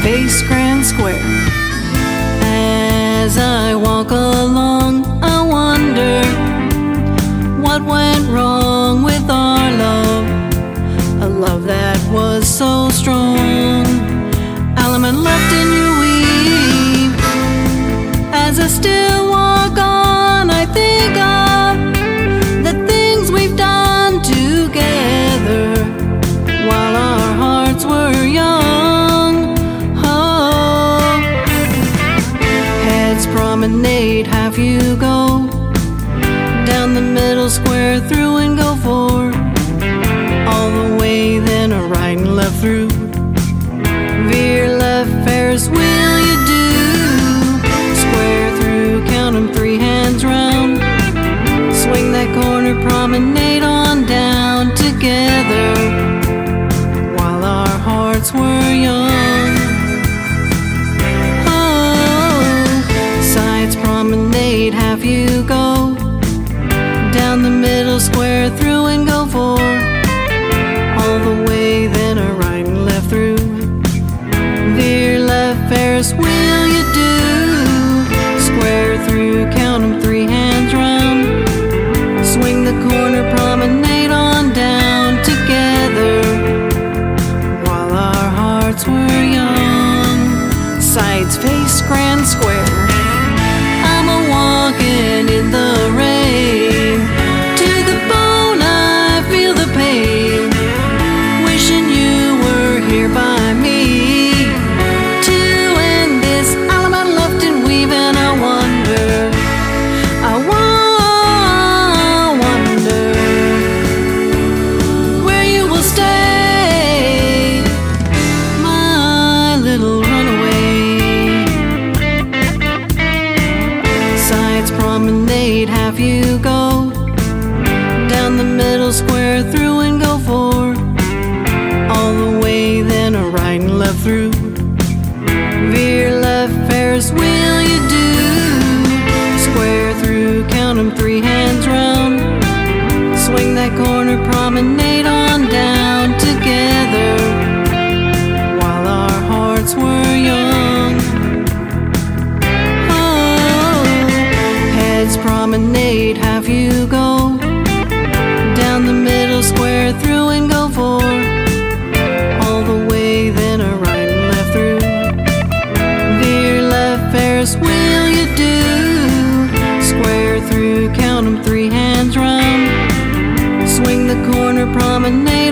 face Grand Square. As I walk along, I wonder what went wrong with our love, a love that was so strong. Element left in your weave. As I still walk on, I think of the things we've done together while our hearts were young. Oh, Heads Promenade, have you go down the middle square, through and go for all the way, then a right and left through. Veer left, Ferris wheel you do. Square through, count 'em 3 hands round. Swing that corner, promenade on down together while our hearts were young. Oh, Sides Promenade, have you go down the middle square, through and go for all the way, then a right and left through. Veer left, Ferris wheel you do. Square through, count 'em 3 hands round. Swing the corner, promenade on down together while our hearts were young. Sides face Grand Square. I'm a walking in the rain. To the bone I feel the pain. Wishing you were here by me to end this element left and weave. And I wonder where you will stay, my little runaway. Sides Promenade, have you go down the middle square, through and go for all the way, then a right and left through. Veer left, Ferris wheel you do. Square through, count 'em 3 hands round. Swing that corner, promenade on down together while our hearts were young. Oh, Heads Promenade, have you go down the middle square, through and go for all the way, then a right and left through. Veer left, Ferris wheel you do. Square through, count 'em 3 hands round. Swing the corner, promenade